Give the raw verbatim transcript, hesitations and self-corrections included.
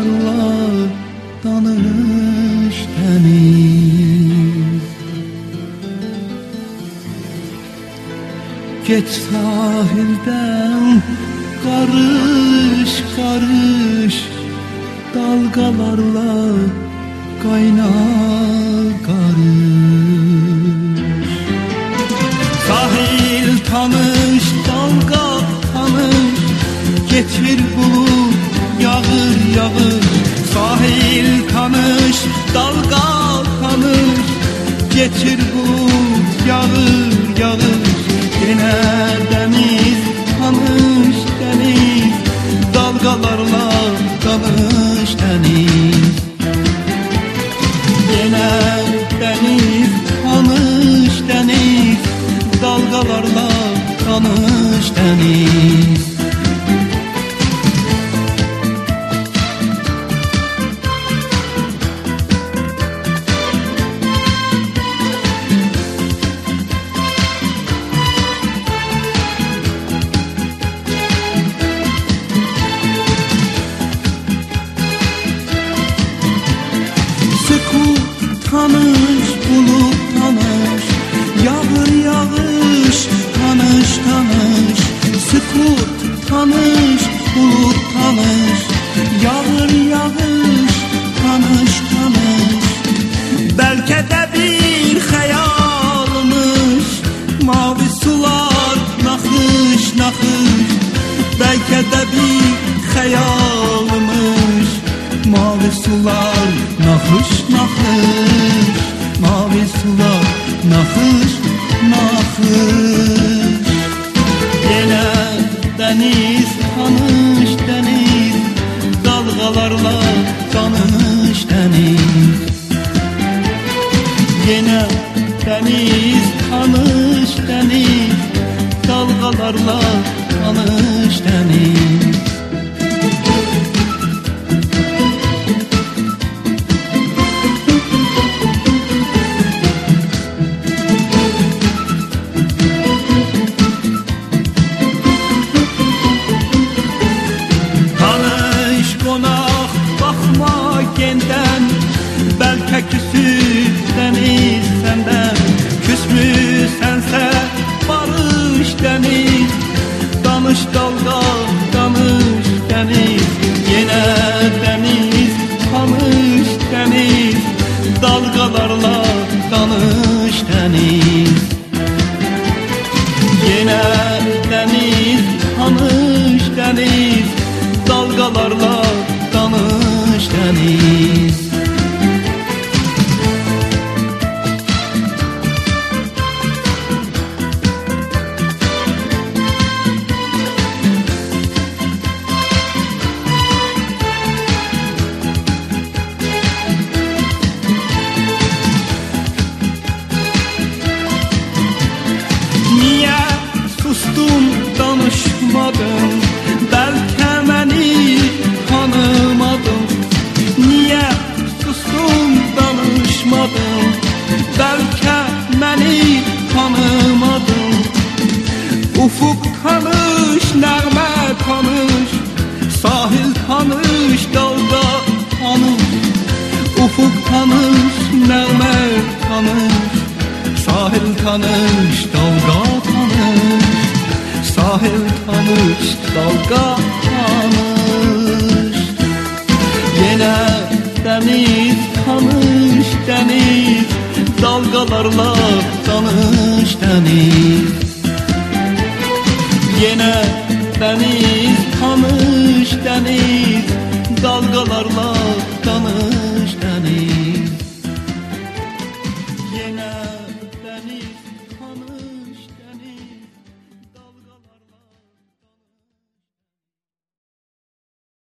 dalgalarla danış deniz. Geç sahilden karış karış, dalgalarla kayna karış. Sahil tanış, dalga tanış, getir bulut yağır yağır. Sahil tanış, dalga tanış, getir bulut yağır yağır. Yine deniz tanış deniz, dalgalarla tanış deniz. Yine deniz tanış deniz, dalgalarla tanış deniz. Tanış, bulut tanış, yağır yağış, tanış tanış. Sükut tanış, bulut tanış, yağır yağış, tanış tanış. Belki de bir hayalmış, mavi sular nakış nakış. Belki de bir hayalmış, mavi sular nakış nakış. Mavi sular nakış nakış. Yine deniz tanış deniz, dalgalarla tanış deniz. Yine deniz tanış deniz, dalgalarla tanış deniz. Belki küsüp deniz senden, küsmüsense barış deniz. Danış dalga, danış deniz. Yine deniz, tanış deniz, dalgalarla tanış deniz. Yine deniz, tanış deniz, dalgalarla tanış deniz. Niye sustum, danışmadım, belki beni tanımadın. Niye sustum, danışmadım, belki beni tanımadın. Ufuk tanış, nəğmə tanış, sahil tanış, dalga tanış. Ufuk tanış, nəğmə tanış, sahil tanış, dalga tanış. Sahil tanış, dalga tanış. Yine deniz tanış deniz, dalgalarla tanış deniz. Yine deniz tanış deniz, dalgalarla tanış deniz. Yine deniz tanış